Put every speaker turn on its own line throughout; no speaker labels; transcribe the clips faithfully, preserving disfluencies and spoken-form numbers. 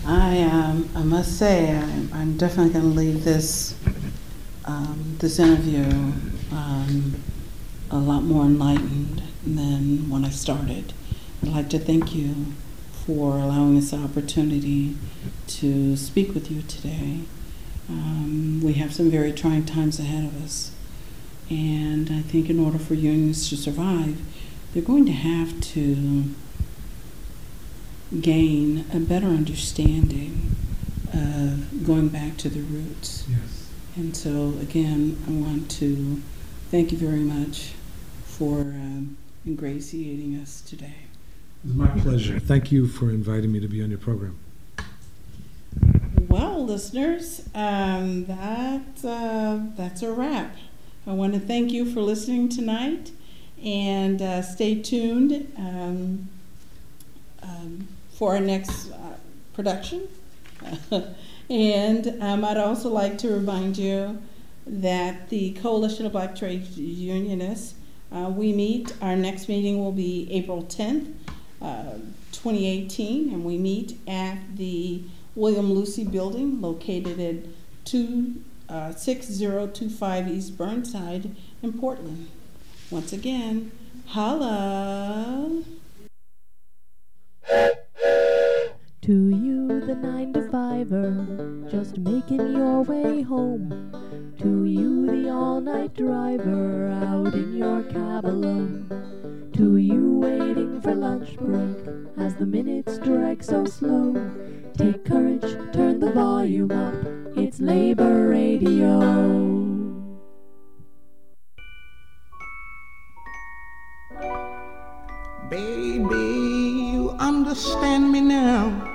I um, I must say I'm, I'm definitely going to leave this um, this interview um, a lot more enlightened than when I started. I'd like to thank you for allowing us the opportunity to speak with you today. Um, we have some very trying times ahead of us, and I think in order for unions to survive, they're going to have to gain a better understanding of going back to the roots.
Yes.
And so, again, I want to thank you very much for um, ingratiating us today.
It was my pleasure. Thank you for inviting me to be on your program.
Well, listeners, um, that uh, that's a wrap. I want to thank you for listening tonight, and uh, stay tuned um, um, for our next uh, production. And um, I'd also like to remind you that the Coalition of Black Trade Unionists, uh, we meet, our next meeting will be April tenth, uh, twenty eighteen, and we meet at the William Lucy Building, located at two, uh, six zero two five East Burnside in Portland. Once again, holla!
To you, the nine to fiver, just making your way home. To you, the all-night driver, out in your cab alone. To you, waiting for lunch break, as the minutes drag so slow. Take courage, turn the volume up, it's Labor Radio.
Baby, you understand me now.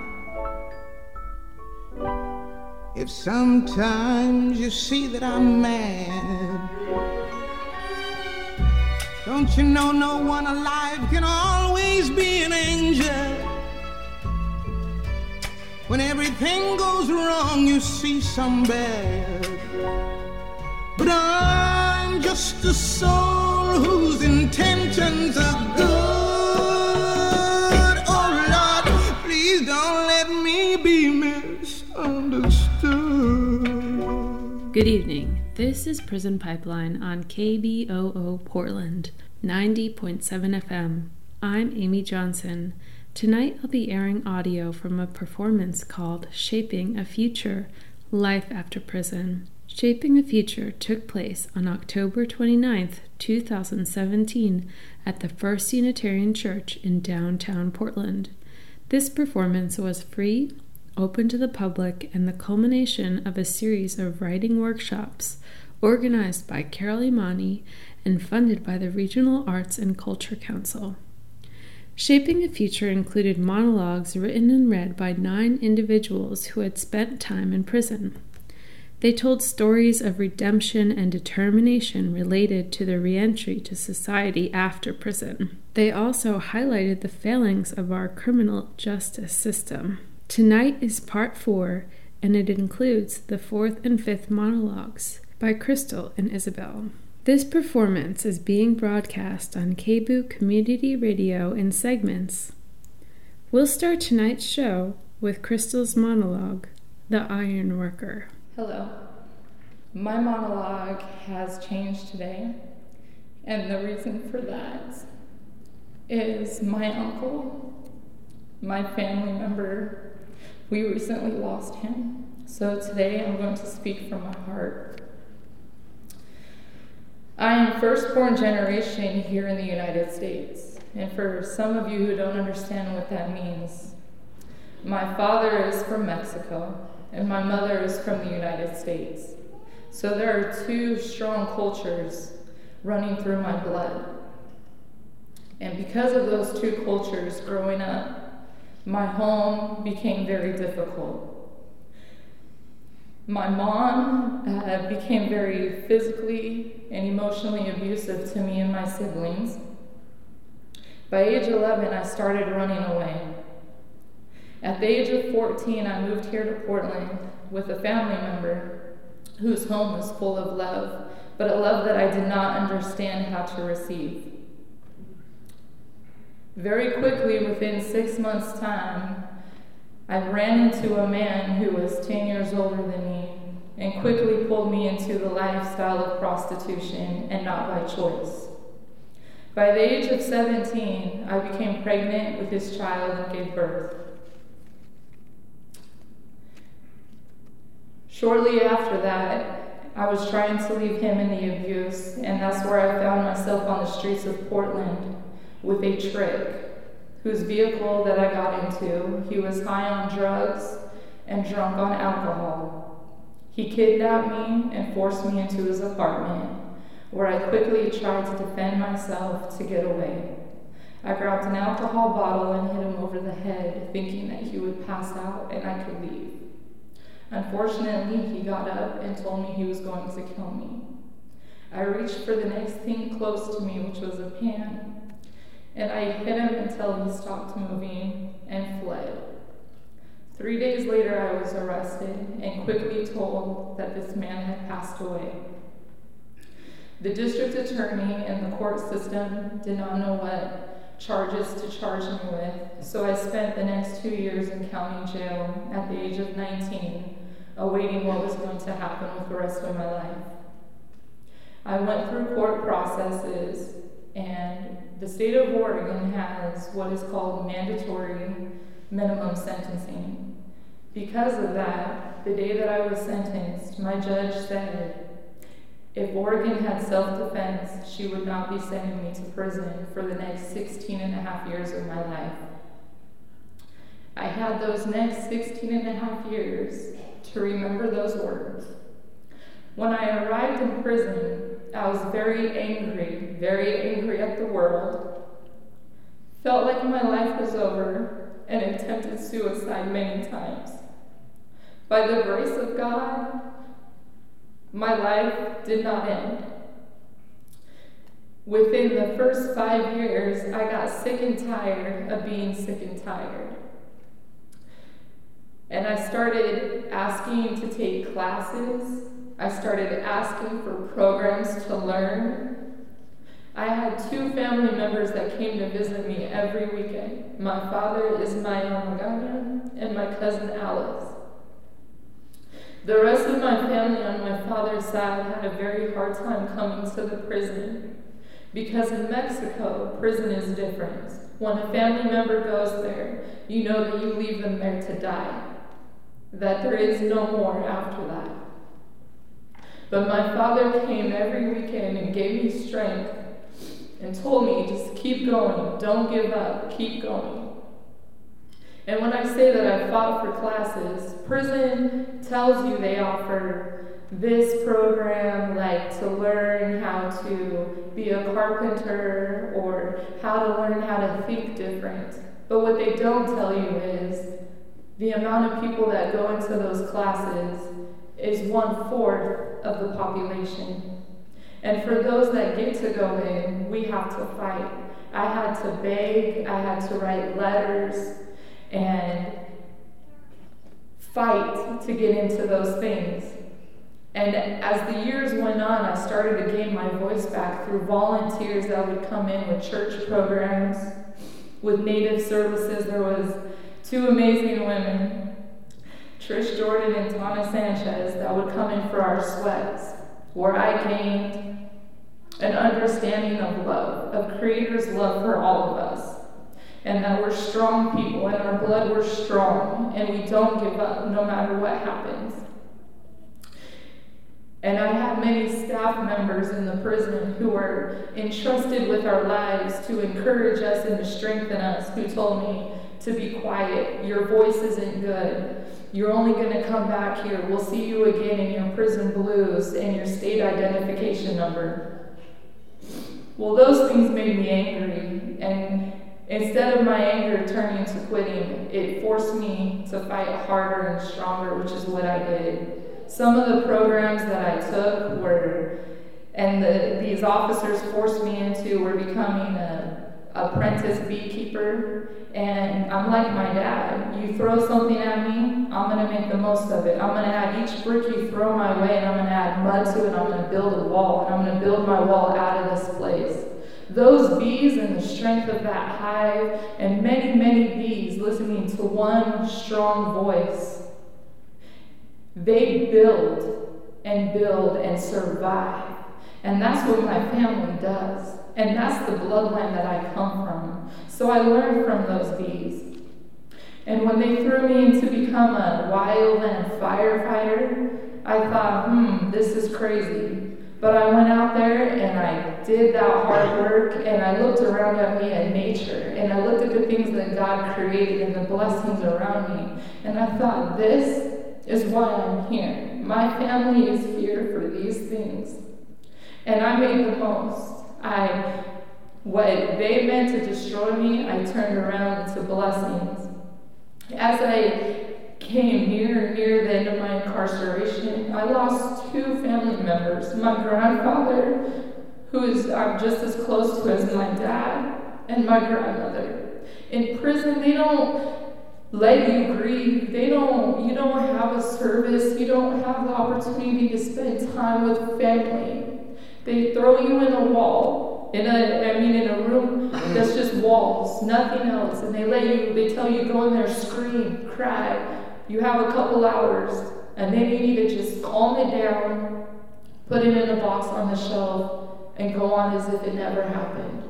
If sometimes you see that I'm mad, don't you know no one alive can always be an angel? When everything goes wrong, you see some bad. But I'm just a soul whose intentions are good. Oh Lord, please don't let me be misunderstood.
Good evening. This is Prison Pipeline on K B O O Portland, ninety point seven F M. I'm Amy Johnson. Tonight I'll be airing audio from a performance called Shaping a Future, Life After Prison. Shaping a Future took place on October twenty-ninth, two thousand seventeen at the First Unitarian Church in downtown Portland. This performance was free, open to the public, and the culmination of a series of writing workshops organized by Carol Imani and funded by the Regional Arts and Culture Council. Shaping a Future included monologues written and read by nine individuals who had spent time in prison. They told stories of redemption and determination related to their reentry to society after prison. They also highlighted the failings of our criminal justice system. Tonight is part four, and it includes the fourth and fifth monologues by Crystal and Isabel. This performance is being broadcast on K B O O Community Radio in segments. We'll start tonight's show with Crystal's monologue, The Iron Worker.
Hello. My monologue has changed today, and the reason for that is my uncle, my family member. We recently lost him, so today I'm going to speak from my heart. I am firstborn generation here in the United States, and for some of you who don't understand what that means, my father is from Mexico, and my mother is from the United States. So there are two strong cultures running through my blood. And because of those two cultures growing up, my home became very difficult. My mom uh, became very physically and emotionally abusive to me and my siblings. By age eleven, I started running away. At the age of fourteen, I moved here to Portland with a family member whose home was full of love, but a love that I did not understand how to receive. Very quickly, within six months' time, I ran into a man who was ten years older than me and quickly pulled me into the lifestyle of prostitution, and not by choice. By the age of seventeen, I became pregnant with his child and gave birth. Shortly after that, I was trying to leave him in the abuse, and that's where I found myself on the streets of Portland with a trick, whose vehicle that I got into, he was high on drugs and drunk on alcohol. He kidnapped me and forced me into his apartment, where I quickly tried to defend myself to get away. I grabbed an alcohol bottle and hit him over the head, thinking that he would pass out and I could leave. Unfortunately, he got up and told me he was going to kill me. I reached for the next thing close to me, which was a pan, and I hit him until he stopped moving and fled. Three days later, I was arrested and quickly told that this man had passed away. The district attorney and the court system did not know what charges to charge me with, so I spent the next two years in county jail at the age of nineteen, awaiting what was going to happen with the rest of my life. I went through court processes, and the state of Oregon has what is called mandatory minimum sentencing. Because of that, the day that I was sentenced, my judge said if Oregon had self-defense, she would not be sending me to prison for the next sixteen and a half years of my life. I had those next sixteen and a half years to remember those words. When I arrived in prison, I was very angry, very angry at the world, felt like my life was over, and attempted suicide many times. By the grace of God, my life did not end. Within the first five years, I got sick and tired of being sick and tired. And I started asking to take classes. I started asking for programs to learn. I had two family members that came to visit me every weekend. My father, Ismael Magana, and my cousin Alice. The rest of my family on my father's side had a very hard time coming to the prison, because in Mexico, prison is different. When a family member goes there, you know that you leave them there to die, that there is no more after that. But my father came every weekend and gave me strength and told me, just keep going, don't give up, keep going. And when I say that I fought for classes, prison tells you they offer this program, like to learn how to be a carpenter or how to learn how to think different. But what they don't tell you is the amount of people that go into those classes is one-fourth of the population. And for those that get to go in, we have to fight. I had to beg, I had to write letters, and fight to get into those things. And as the years went on, I started to gain my voice back through volunteers that would come in with church programs, with Native services. There was two amazing women, Trish Jordan and Tana Sanchez, that would come in for our sweats, where I gained an understanding of love, of Creator's love for all of us. And that we're strong people, and our blood we're strong, and we don't give up no matter what happens. And I have many staff members in the prison who were entrusted with our lives to encourage us and to strengthen us, who told me to be quiet, your voice isn't good, you're only going to come back here, we'll see you again in your prison blues and your state identification number. Well, those things made me angry, and instead of my anger turning to quitting, it forced me to fight harder and stronger, which is what I did. Some of the programs that I took were, and the, these officers forced me into, were becoming an apprentice beekeeper. And I'm like my dad. You throw something at me, I'm going to make the most of it. I'm going to add each brick you throw my way, and I'm going to add mud to it, and I'm going to build a wall, and I'm going to build my wall out of this place. Those bees and the strength of that hive, and many, many bees listening to one strong voice, they build and build and survive. And that's what my family does. And that's the bloodline that I come from. So I learned from those bees. And when they threw me in to become a wildland firefighter, I thought, hmm, this is crazy. But I went out there and I did that hard work, and I looked around at me at nature, and I looked at the things that God created and the blessings around me. And I thought, this is why I'm here. My family is here for these things. And I made the most. I, what they meant to destroy me, I turned around into blessings. As I came near, near the end of my incarceration, I lost two family members. My grandfather, who is I'm just as close to as my dad, and my grandmother. In prison, they don't let you grieve. They don't, you don't have a service. You don't have the opportunity to spend time with family. They throw you in a wall, in a, I mean, in a room that's just walls, nothing else. And they let you, they tell you go in there, scream, cry. You have a couple hours, and then you need to just calm it down, put it in a box on the shelf, and go on as if it never happened.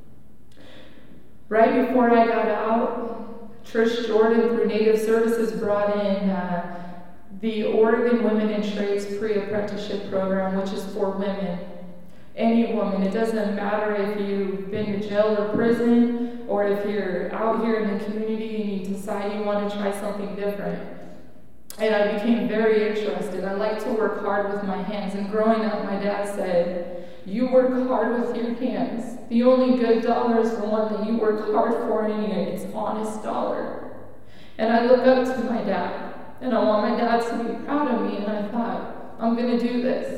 Right before I got out, Trish Jordan, through Native Services, brought in uh, the Oregon Women in Trades Pre-Apprenticeship Program, which is for women. Any woman. It doesn't matter if you've been to jail or prison, or if you're out here in the community and you decide you want to try something different. And I became very interested. I like to work hard with my hands. And growing up, my dad said, you work hard with your hands. The only good dollar is the one that you work hard for, and it's honest dollar. And I look up to my dad, and I want my dad to be proud of me, and I thought, I'm going to do this.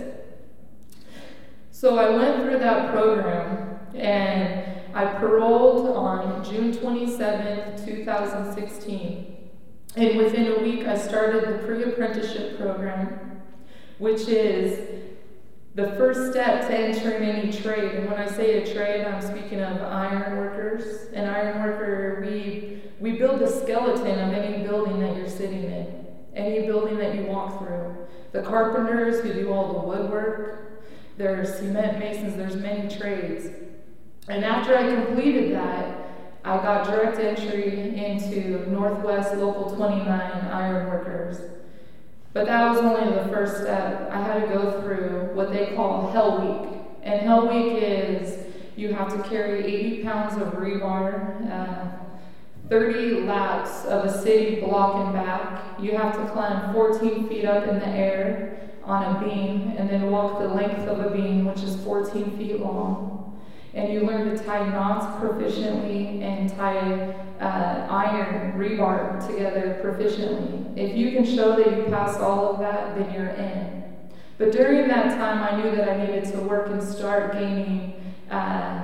So I went through that program, and I paroled on June twenty-seventh, two thousand sixteen. And within a week, I started the pre-apprenticeship program, which is the first step to entering any trade. And when I say a trade, I'm speaking of iron workers. An iron worker, we, we build the skeleton of any building that you're sitting in, any building that you walk through. The carpenters who do all the woodwork, there's cement masons, there's many trades. And after I completed that, I got direct entry into Northwest Local twenty-nine Iron Workers. But that was only the first step. I had to go through what they call Hell Week. And Hell Week is you have to carry eighty pounds of rebar, uh, thirty laps of a city block and back. You have to climb fourteen feet up in the air on a beam, and then walk the length of a beam, which is fourteen feet long. And you learn to tie knots proficiently and tie uh, iron rebar together proficiently. If you can show that you passed all of that, then you're in. But during that time, I knew that I needed to work and start gaining uh,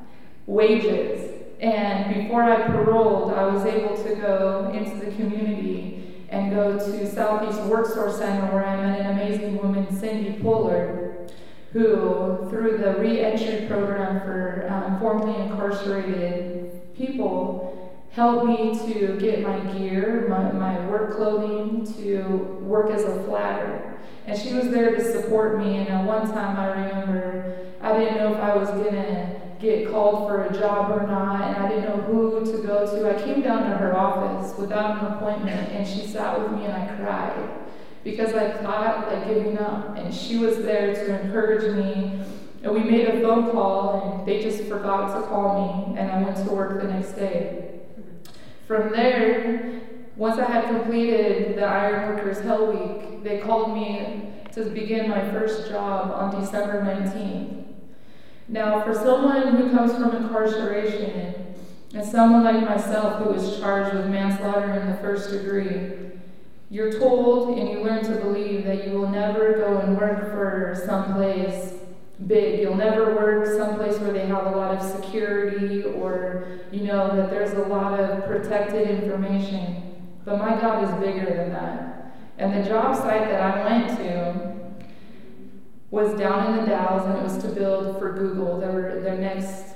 wages. And before I paroled, I was able to go into the community and go to Southeast WorkSource Center, where I met an amazing woman, Cindy Pollard, who, through the re-entry program for um, formerly incarcerated people, helped me to get my gear, my, my work clothing, to work as a flagger. And she was there to support me, and at one time I remember I didn't know if I was going to get called for a job or not, and I didn't know who to go to. I came down to her office without an appointment, and she sat with me and I cried because I thought like giving up, and she was there to encourage me. And we made a phone call, and they just forgot to call me, and I went to work the next day. From there, once I had completed the Iron Workers Hell Week, they called me to begin my first job on December nineteenth. Now, for someone who comes from incarceration, and someone like myself who was charged with manslaughter in the first degree, you're told and you learn to believe that you will never go and work for someplace big. You'll never work someplace where they have a lot of security, or you know that there's a lot of protected information. But my God is bigger than that. And the job site that I went to was down in the Dalles, and it was to build for Google. Their, their next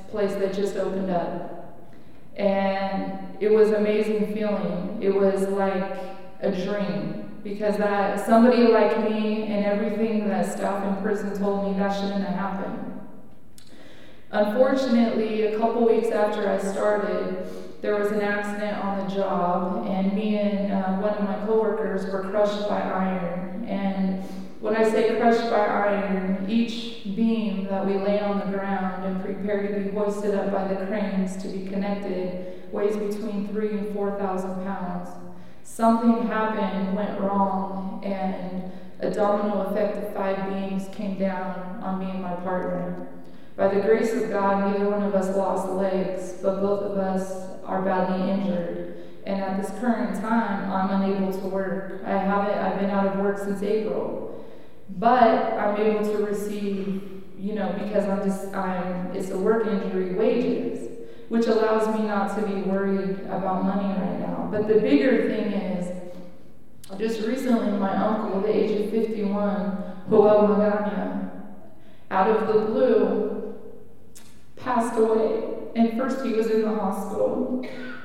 place that just opened up. And it was an amazing feeling. It was like a dream, because that somebody like me and everything that staff in prison told me, that shouldn't have happened. Unfortunately, a couple weeks after I started, there was an accident on the job, and me and uh, one of my coworkers were crushed by iron. And when I say crushed by iron, each beam that we lay on the ground and prepare to be hoisted up by the cranes to be connected weighs between three and four thousand pounds. Something happened, went wrong, and a domino effect of five beams came down on me and my partner. By the grace of God, neither one of us lost legs, but both of us are badly injured. And at this current time, I'm unable to work. I haven't, I've been out of work since April. But I'm able to receive, you know, because I'm just, I'm, it's a work injury, wages, which allows me not to be worried about money right now. But the bigger thing is, just recently my uncle, at the age of fifty-one, Joel Magana, out of the blue, passed away. And first he was in the hospital.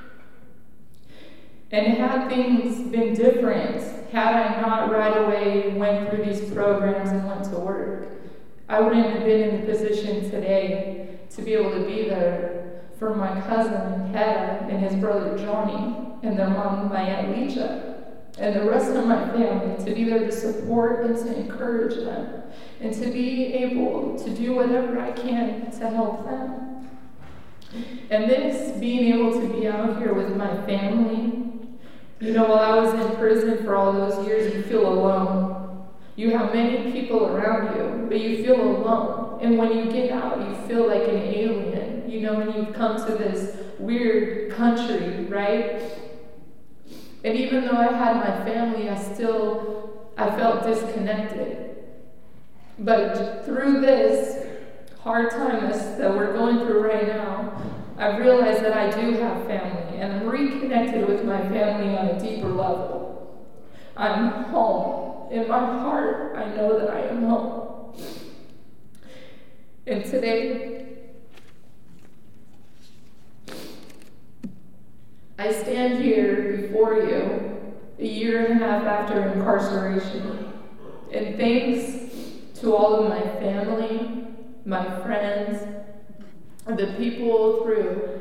And had things been different, had I not right away went through these programs and went to work, I wouldn't have been in the position today to be able to be there for my cousin Hedda and his brother Johnny and their mom, my Aunt Leisha, and the rest of my family, to be there to support and to encourage them, and to be able to do whatever I can to help them. And this, being able to be out here with my family, you know, while I was in prison for all those years, you feel alone. You have many people around you, but you feel alone. And when you get out, you feel like an alien, you know, and you've come to this weird country, right? And even though I had my family, I still, I felt disconnected. But through this hard time that we're going through right now, I've realized that I do have family, and I'm reconnected with my family on a deeper level. I'm home. In my heart, I know that I am home. And today, I stand here before you a year and a half after incarceration. And thanks to all of my family, my friends, the people through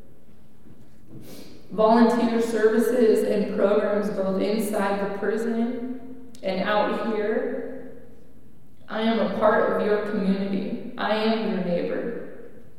volunteer services and programs both inside the prison and out here, I am a part of your community. I am your neighbor.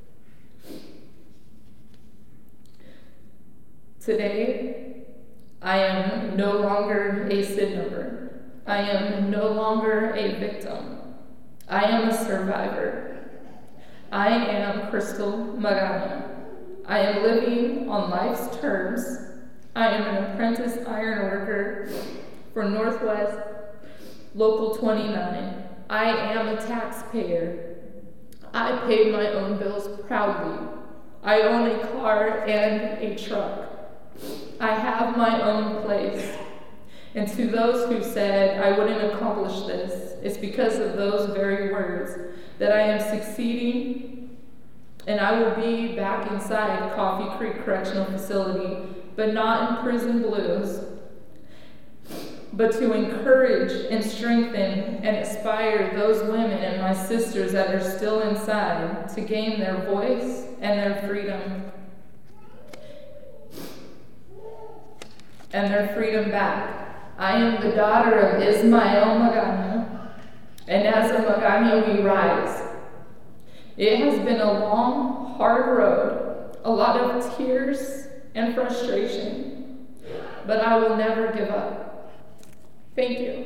Today, I am no longer a S I D member. I am no longer a victim. I am a survivor. I am Crystal Magana. I am living on life's terms. I am an apprentice iron worker for Northwest Local twenty-nine. I am a taxpayer. I paid my own bills proudly. I own a car and a truck. I have my own place. And to those who said I wouldn't accomplish this, it's because of those very words that I am succeeding, and I will be back inside Coffee Creek Correctional Facility, but not in prison blues, but to encourage and strengthen and inspire those women and my sisters that are still inside to gain their voice and their freedom. And their freedom back. I am the daughter of Ismael Magana, and as a Magana we rise. It has been a long, hard road, a lot of tears and frustration, but I will never give up. Thank you.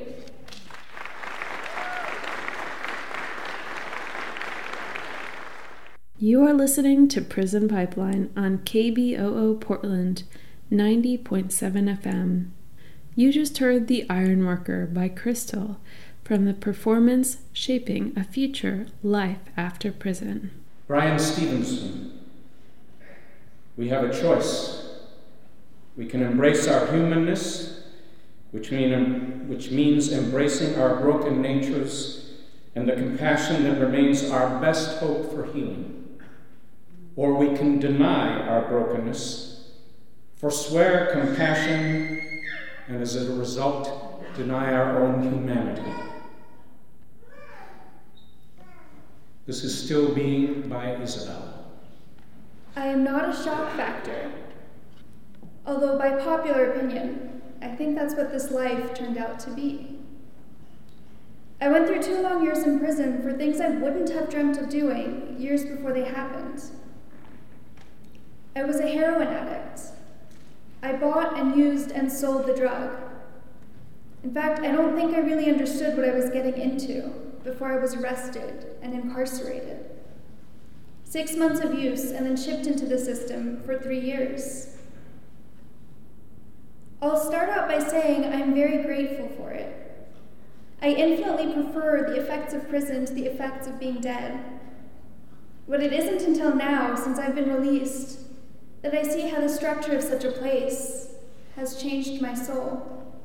You are listening to Prison Pipeline on K B O O Portland, ninety point seven F M. You just heard The Iron Worker by Crystal from the performance Shaping a Future Life After Prison.
Brian Stevenson. We have a choice. We can embrace our humanness, which, mean, which means embracing our broken natures and the compassion that remains our best hope for healing. or we can deny our brokenness, forswear compassion, and as a result, deny our own humanity. This is Still Being by Isabel.
I am not a shock factor, although by popular opinion, I think that's what this life turned out to be. I went through two long years in prison for things I wouldn't have dreamt of doing years before they happened. I was a heroin addict. I bought and used and sold the drug. In fact, I don't think I really understood what I was getting into before I was arrested and incarcerated. Six months of use and then shipped into the system for three years. I'll start out by saying I'm very grateful for it. I infinitely prefer the effects of prison to the effects of being dead. But it isn't until now, since I've been released, that I see how the structure of such a place has changed my soul.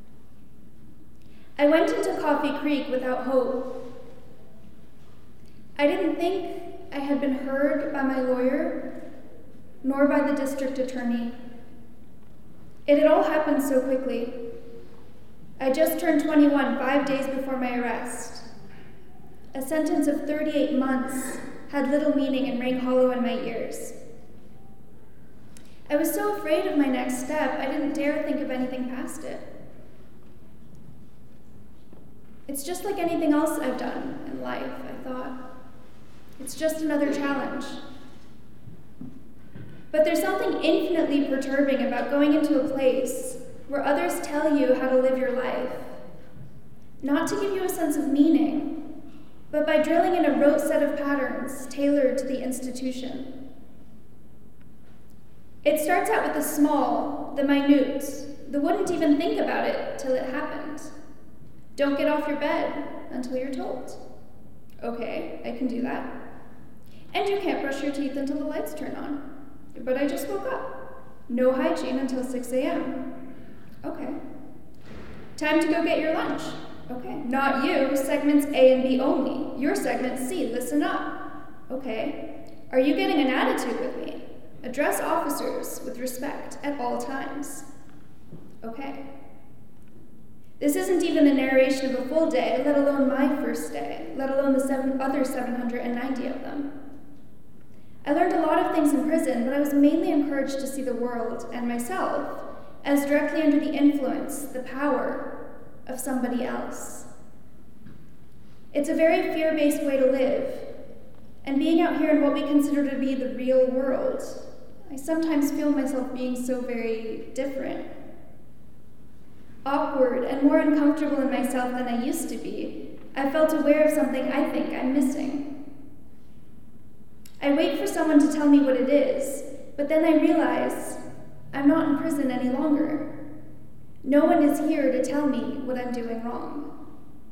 I went into Coffee Creek without hope. I didn't think I had been heard by my lawyer, nor by the district attorney. It had all happened so quickly. I just turned twenty-one five days before my arrest. A sentence of thirty-eight months had little meaning and rang hollow in my ears. I was so afraid of my next step, I didn't dare think of anything past it. It's just like anything else I've done in life, I thought. It's just another challenge. But there's something infinitely perturbing about going into a place where others tell you how to live your life, not to give you a sense of meaning, but by drilling in a rote set of patterns tailored to the institution. It starts out with the small, the minute, the wouldn't even think about it till it happened. Don't get off your bed until you're told. Okay, I can do that. And you can't brush your teeth until the lights turn on. But I just woke up. No hygiene until six a.m. Okay. Time to go get your lunch. Okay. Not you, segments A and B only. Your segment C, listen up. Okay. Are you getting an attitude with me? Address officers with respect at all times. Okay. This isn't even a narration of a full day, let alone my first day, let alone the seven other seven hundred ninety of them. I learned a lot of things in prison, but I was mainly encouraged to see the world and myself as directly under the influence, the power of somebody else. It's a very fear-based way to live, and being out here in what we consider to be the real world, I sometimes feel myself being so very different. Awkward and more uncomfortable in myself than I used to be, I felt aware of something I think I'm missing. I wait for someone to tell me what it is, but then I realize I'm not in prison any longer. No one is here to tell me what I'm doing wrong.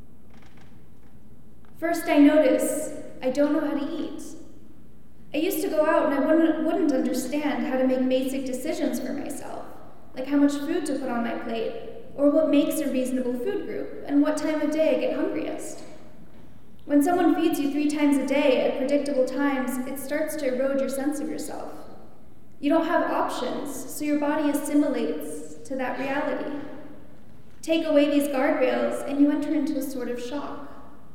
First, I notice I don't know how to eat. I used to go out and I wouldn't, wouldn't understand how to make basic decisions for myself, like how much food to put on my plate, or what makes a reasonable food group, and what time of day I get hungriest. When someone feeds you three times a day at predictable times, it starts to erode your sense of yourself. You don't have options, so your body assimilates to that reality. Take away these guardrails, and you enter into a sort of shock.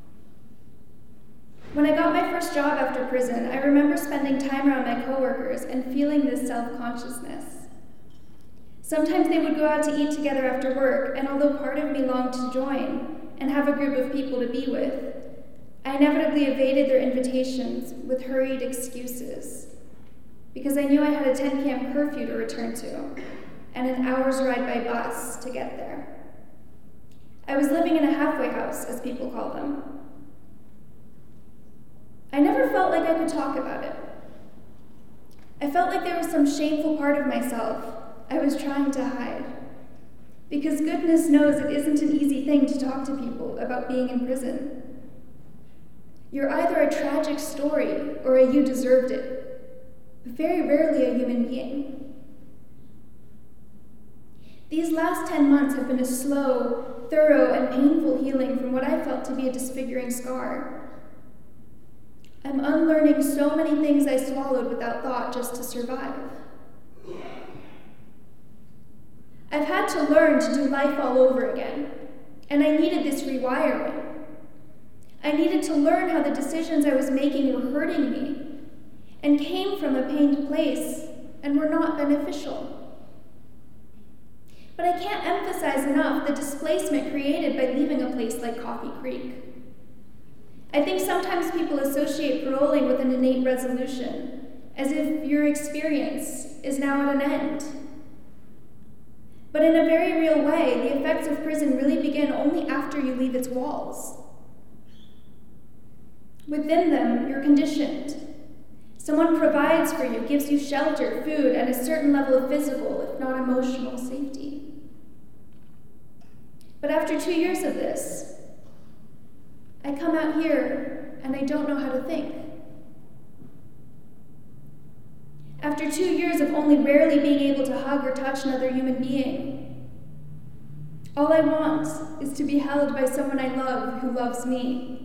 When I got my first job after prison, I remember spending time around my coworkers and feeling this self-consciousness. Sometimes they would go out to eat together after work, and although part of me longed to join and have a group of people to be with, I inevitably evaded their invitations with hurried excuses, because I knew I had a ten p.m. curfew to return to, and an hour's ride by bus to get there. I was living in a halfway house, as people call them. I never felt like I could talk about it. I felt like there was some shameful part of myself I was trying to hide, because goodness knows it isn't an easy thing to talk to people about being in prison. You're either a tragic story or a you deserved it, but very rarely a human being. These last ten months have been a slow, thorough, and painful healing from what I felt to be a disfiguring scar. I'm unlearning so many things I swallowed without thought just to survive. I've had to learn to do life all over again, and I needed this rewiring. I needed to learn how the decisions I was making were hurting me and came from a pained place and were not beneficial. But I can't emphasize enough the displacement created by leaving a place like Coffee Creek. I think sometimes people associate paroling with an innate resolution, as if your experience is now at an end. But in a very real way, the effects of prison really begin only after you leave its walls. Within them, you're conditioned. Someone provides for you, gives you shelter, food, and a certain level of physical, if not emotional, safety. But after two years of this, I come out here and I don't know how to think. After two years of only rarely being able to hug or touch another human being, all I want is to be held by someone I love who loves me.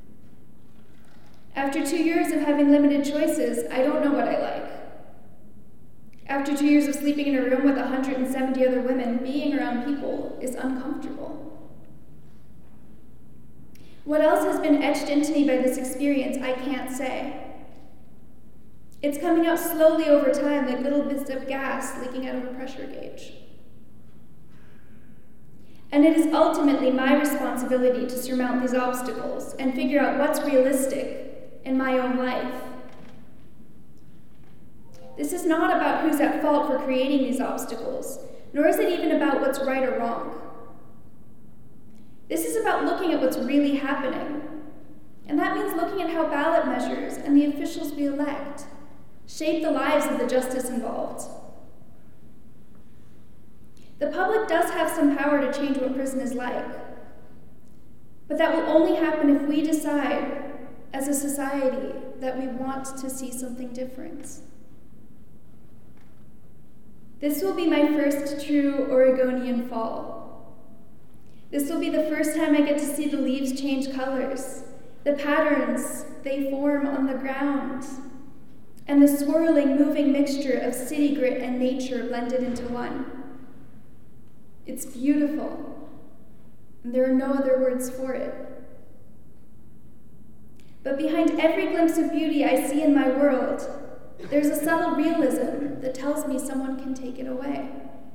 After two years of having limited choices, I don't know what I like. After two years of sleeping in a room with one hundred seventy other women, being around people is uncomfortable. What else has been etched into me by this experience, I can't say. It's coming out slowly over time like little bits of gas leaking out of a pressure gauge. And it is ultimately my responsibility to surmount these obstacles and figure out what's realistic in my own life. This is not about who's at fault for creating these obstacles, nor is it even about what's right or wrong. This is about looking at what's really happening. And that means looking at how ballot measures and the officials we elect shape the lives of the justice involved. The public does have some power to change what prison is like, but that will only happen if we decide, as a society, that we want to see something different. This will be my first true Oregonian fall. This will be the first time I get to see the leaves change colors, the patterns they form on the ground, and the swirling, moving mixture of city grit and nature blended into one. It's beautiful, and there are no other words for it. But behind every glimpse of beauty I see in my world, there's a subtle realism that tells me someone can take it away.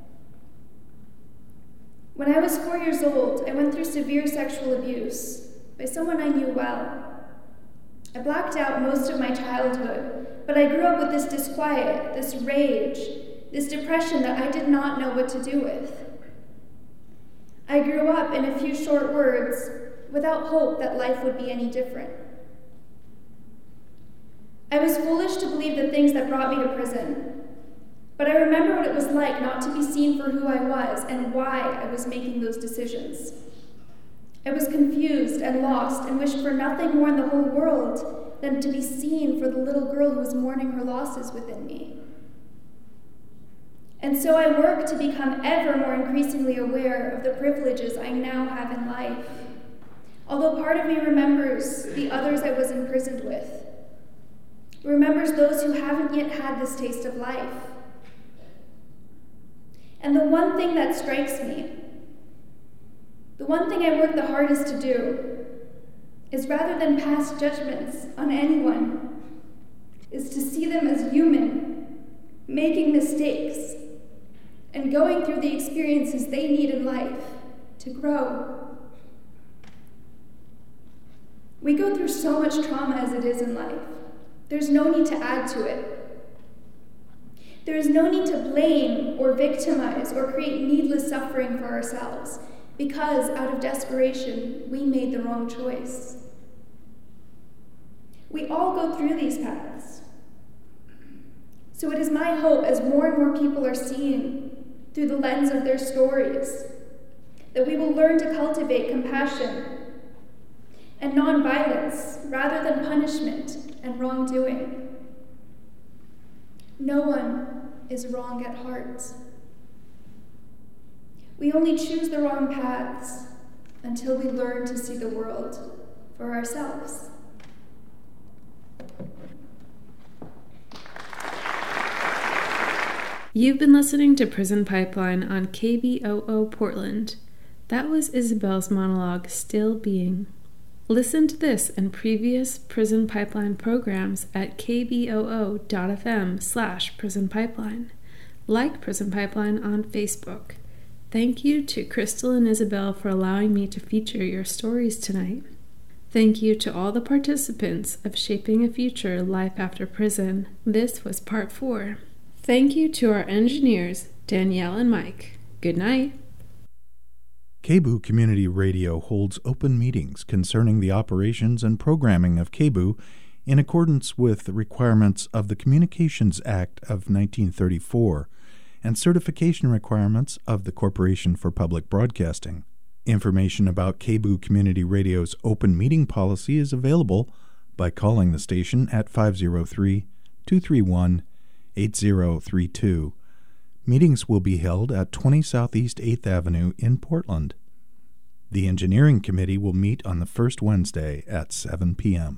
When I was four years old, I went through severe sexual abuse by someone I knew well. I blacked out most of my childhood, but I grew up with this disquiet, this rage, this depression that I did not know what to do with. I grew up, in a few short words, without hope that life would be any different. I was foolish to believe the things that brought me to prison, but I remember what it was like not to be seen for who I was and why I was making those decisions. I was confused and lost and wished for nothing more in the whole world than to be seen for the little girl who was mourning her losses within me. And so I work to become ever more increasingly aware of the privileges I now have in life, although part of me remembers the others I was imprisoned with, remembers those who haven't yet had this taste of life. And the one thing that strikes me, the one thing I work the hardest to do, is rather than pass judgments on anyone, is to see them as human, making mistakes, and going through the experiences they need in life to grow. We go through so much trauma as it is in life. There's no need to add to it. There is no need to blame or victimize or create needless suffering for ourselves because, out of desperation, we made the wrong choice. We all go through these paths. So it is my hope, as more and more people are seeing through the lens of their stories, that we will learn to cultivate compassion and nonviolence rather than punishment and wrongdoing. No one is wrong at heart. We only choose the wrong paths until we learn to see the world for ourselves.
You've been listening to Prison Pipeline on K B O O Portland. That was Isabel's monologue, Still Being. Listen to this and previous Prison Pipeline programs at kboo.fm slash Prison Pipeline. Like Prison Pipeline on Facebook. Thank you to Crystal and Isabel for allowing me to feature your stories tonight. Thank you to all the participants of Shaping a Future Life After Prison. This was part four. Thank you to our engineers, Danielle and Mike. Good night.
K B O O Community Radio holds open meetings concerning the operations and programming of K B O O in accordance with the requirements of the Communications Act of nineteen thirty-four and certification requirements of the Corporation for Public Broadcasting. Information about K B O O Community Radio's open meeting policy is available by calling the station at five oh three, two three one, eight oh three two. Meetings will be held at twenty Southeast eighth Avenue in Portland. The Engineering Committee will meet on the first Wednesday at seven p.m.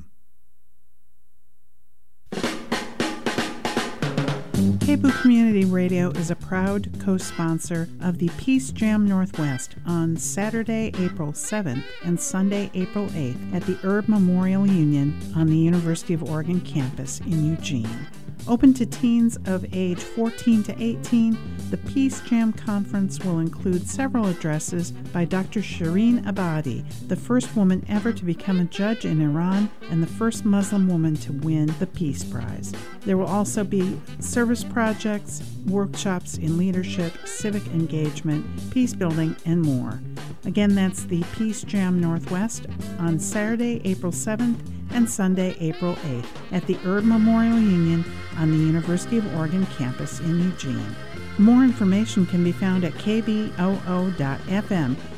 K B O O Community Radio is a proud co-sponsor of the Peace Jam Northwest on Saturday, April seventh and Sunday, April eighth at the Erb Memorial Union on the University of Oregon campus in Eugene. Open to teens of age fourteen to eighteen, the Peace Jam Conference will include several addresses by Doctor Shireen Abadi, the first woman ever to become a judge in Iran and the first Muslim woman to win the Peace Prize. There will also be service projects, workshops in leadership, civic engagement, peace building, and more. Again, that's the Peace Jam Northwest on Saturday, April seventh and Sunday, April eighth at the Erb Memorial Union on the University of Oregon campus in Eugene. More information can be found at k b o o dot f m